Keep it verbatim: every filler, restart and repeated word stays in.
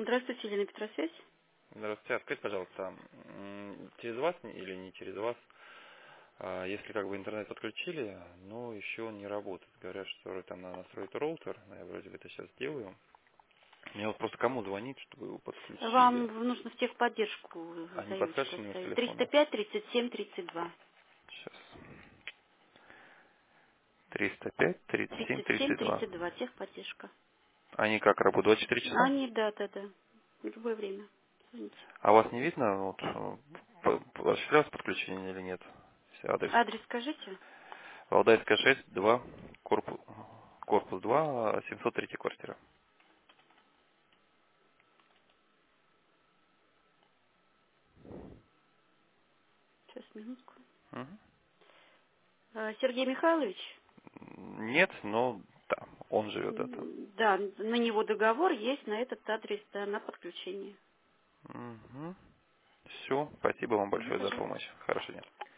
Здравствуйте, Елена Петросвязь. Здравствуйте. А скажите, пожалуйста, м, через вас не- или не через вас, а, если как бы интернет подключили, но еще он не работает. Говорят, что вроде там надо настроить роутер, но я вроде бы это сейчас делаю. Мне вот просто кому звонить, чтобы его Вам подключили? нужно в техподдержку А не заявочку подскажете номер оставить. триста телефона? пять тридцать семь тридцать два. Сейчас. триста пять тридцать семь тридцать семь тридцать два. тридцать два, техподдержка. Они как работают? двадцать четыре часа? Они, да, да, да. В любое время. Звоните. А вас не видно? Вот, э, по- по- осуществлялось подключение или нет? Если адрес. Адрес скажите? Валдайская шесть, два, корпус, корпус два, семьсот третья квартира. Сейчас, минутку. Мгм. А, Сергей Михайлович? Нет, но да, он живет это. М, Да, на него договор есть, на этот адрес, да, на подключение. Угу. Все, спасибо вам Мгм, большое за пожалуйста. помощь. Хорошего дня.